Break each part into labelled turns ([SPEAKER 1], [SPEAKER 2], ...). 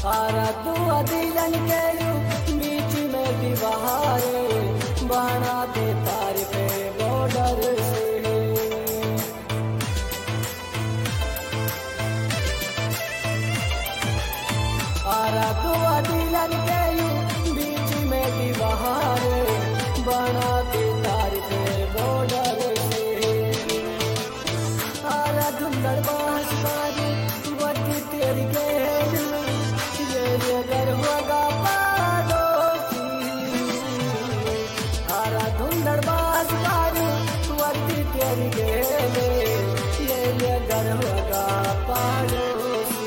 [SPEAKER 1] आरा दुआ दिलन के यू बीच में दीवारे बना दे तार पे बॉर्डर से। आरा दुआ दिलन के यू बीच में दीवारे बना दे तार पे बॉर्डर से। आरा धुंधड़ बांस बारी वटी तेरी गेलू ये घर होगा पाड़ोसी। आरा धुंधड़ बांस बारी वटी तेरी गेले ये घर होगा पाड़ोसी।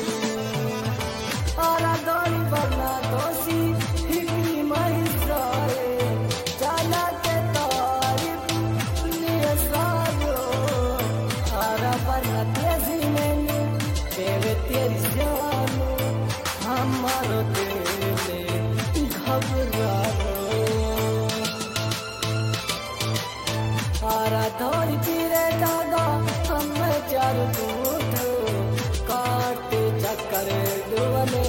[SPEAKER 1] आरा दौड़ी बरना दोषी हिकरी महिसारे चला के तारीफ लिए सारो। आरा बरना तेजी में देवे तेरी जानो हमारो दिल घबराओ। आरा दौड़ी फिरे दादा हम चार दूध काटे चक्कर डुबले।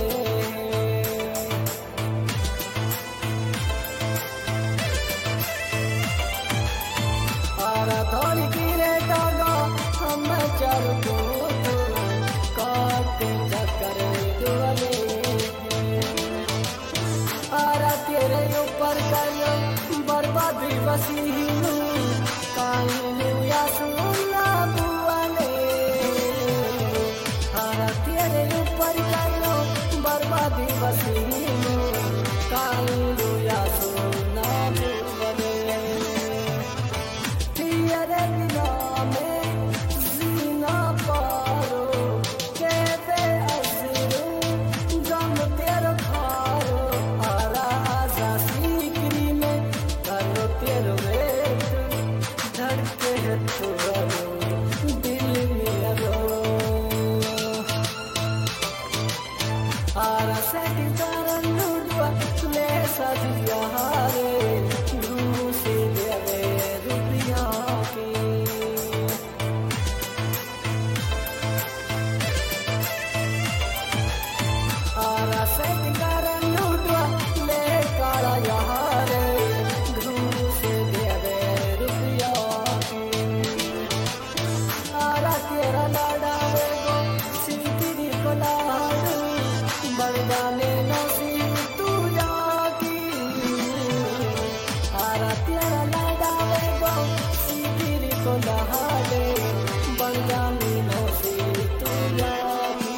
[SPEAKER 1] आरा दौड़ी फिरे दादा हम चार दूध काटे चक्कर डुबले। आरा तेरे ऊपर करो बर्बादी वसीलू कानू या सुना बुआले। आरा तेरे ऊपर करो बर्बादी वसीलू कानू या सुना बुआले। तेरे बिना में जीना पारो कहते असरू गम तेरे खारो। आरा आजा सीकरी में करो तेरे वेट धड़के है तुरो दिल में रो। आरा सेटी तारन लुटवा ले सदिया हारे घूसी देवे रुपया की। आरा सेटी तारन लुटवा ले काला यारे घूसी देवे रुपया की। आरा तेरा लाडा वेगो सिंदरी को लाडू बरदाने नसीब तू जाकी। आरा तेरा लाडा वेगो सिंदरी को लाडे बरदाने नसीब तू जाकी।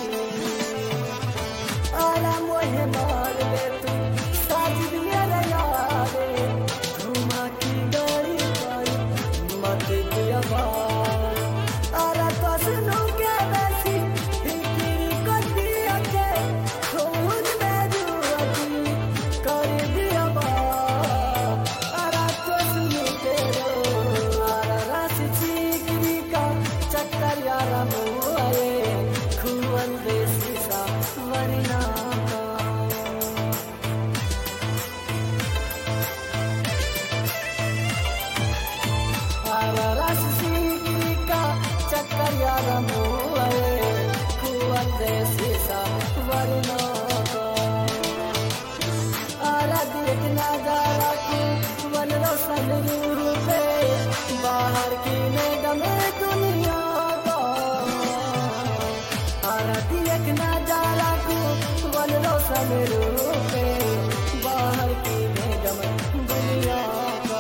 [SPEAKER 1] आरा मोहे मार ले तू साज दिया यारे घुमा की गाड़ी पर मत दिया बार। आरा तो सुनो के वैसी हिकरी को दिया के खून में जुआती कर दिया बार। आरा तो सुनो के रो आरा रास चीकरी का चक्कर यारा मुआए खुवन देसी सा वरना का। आरा रास चीकरी का चक्कर यारा मुआए खुवन देसी सा वरना का। आरा देखना जारा को वन रोशन रूपे बाहर की मैडम दुनिया का। आरा देखना जारा को वन रोशन रूपे बाहर की मैडम दुनिया का।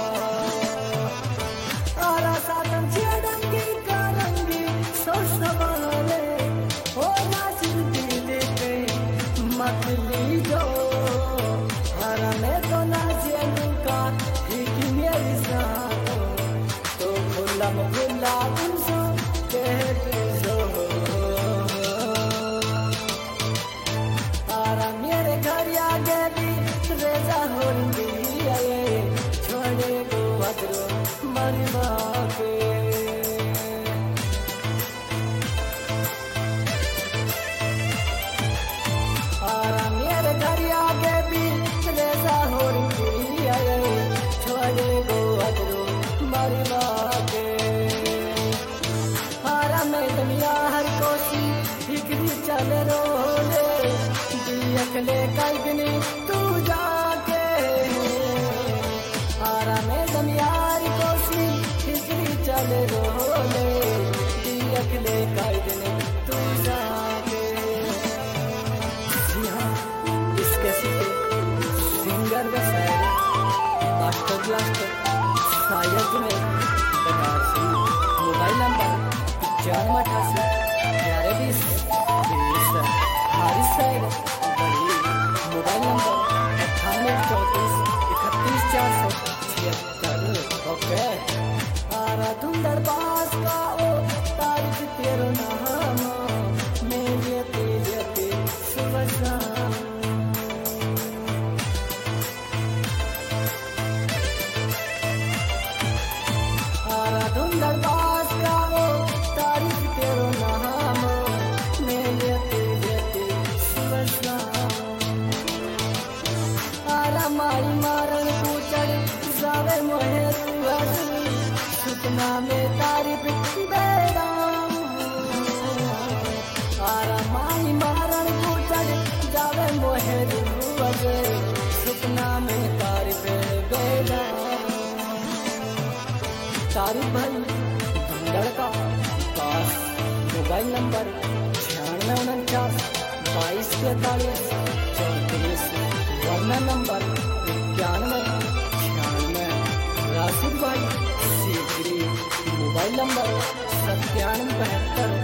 [SPEAKER 1] आरा सातम छेड़ंगी करंगी सोच संभाले हो नासिर दिल पे मत लीजो। आरा मैं तो नाजियनु का ही मेरी साथो तो खुला मुखला तुमसे कहते जो। आरा मेरे घर आगे भी रेजा होंगी छोड़े को अदरो मरवा के। आरा मेरे घर आगे भी रेजा होंगी छोड़े को अदरो मरवा के। आरा मैं दुनिया हर कोसी हिकरी चल रोले ले कई दिन तू जाके आरा में दमियारी कोसी खिचड़ी चले रोले देख ले कई दिन तू जाके। जी हाँ, इसके सिंगर व शायर मास्टर ब्लास्टर शायद में बता सी मोबाइल नंबर 9588 1120 हारिस शायर बड़ी मोबाइल नंबर 9834 31476। ओके आरा धुंधर बास का ओ तारीफ तेरो नाम मेरे तेरे सुबह शाम। आरा धुंधर बास का ओ तारीफ तेरो नाम मेरे तेरे सुबह शाम। आरा मारी मारन पूछड़ जावे मोहे सुपना में तारीफ बेराम। आरा मारी मारन पूछड़ जावे मोहे सुपना में तारीफ बेराम। तारीफ भाई धुंधड़ का पास मोबाइल नंबर 9649 2243 34 वरना नंबर 9196 राशिद भाई Sikri mobile number 9772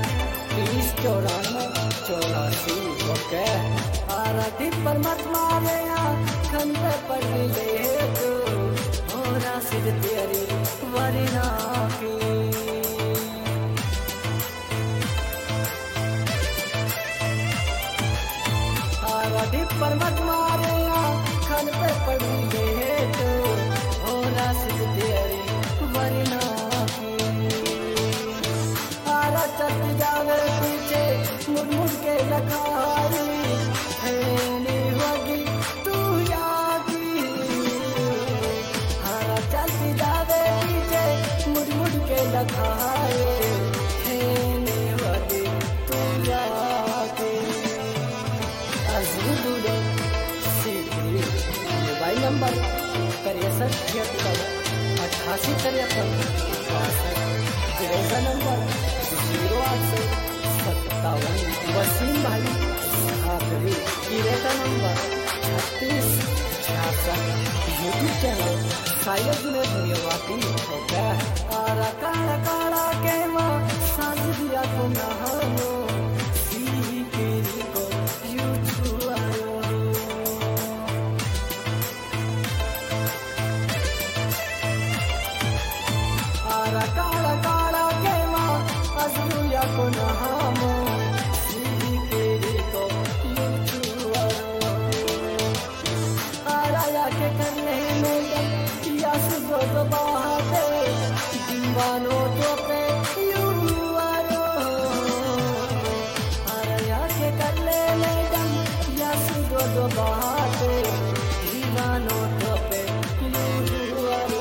[SPEAKER 1] 3094 84। Okay Arrah टिप पर मत मारे खन पे पड़ ले तू हो राशिद तेरी वरना की। आरा टिप पर मत मारे खन पे पड़ ले तू हो राशिद तेरी वरना की। आरा चल जावे पीछे मुड़ मुड़ के लखाई हैनी होगी तू याकी। आरा चल जावे पीछे मुड़ मुड़ के लखाई हैनी होगी तू याकी। अज़ूदुले सीधी मोबाइल नंबर 6376 8853 जिरेजा नंबर 0857 वसीम भाई आखिरी किरेटा नंबर 3666 यूट्यूब चैनल शायद में दुनियावाती होगा। आरा काला काला के माँ साज दिया को नहानो सी केरी को यूट्यूब आयो। आरा काला काला के माँ अज़ुया को नहामो सी केरी को यूट्यूब आयो। आरा या के करने में या सुबह तो बाहर दीवानो तो पे यू आयो। आरा या के करने में या सुबह तो बाहर दीवानो तो पे यू आयो।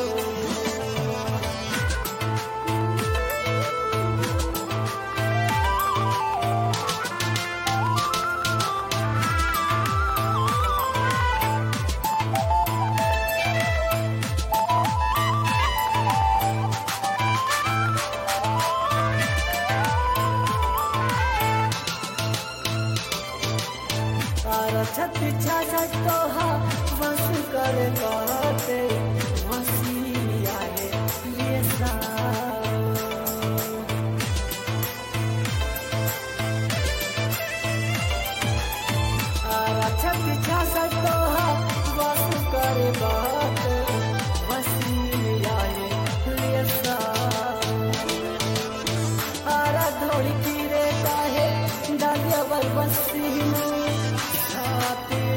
[SPEAKER 1] छत्ती छाछठ तो वस कर गाते वसीलिया है ये आरा छत्ती छाछठ तो वस कर गाते वसीलिया है ये आरा धोड़ी की रेता है डालिया बर बसी में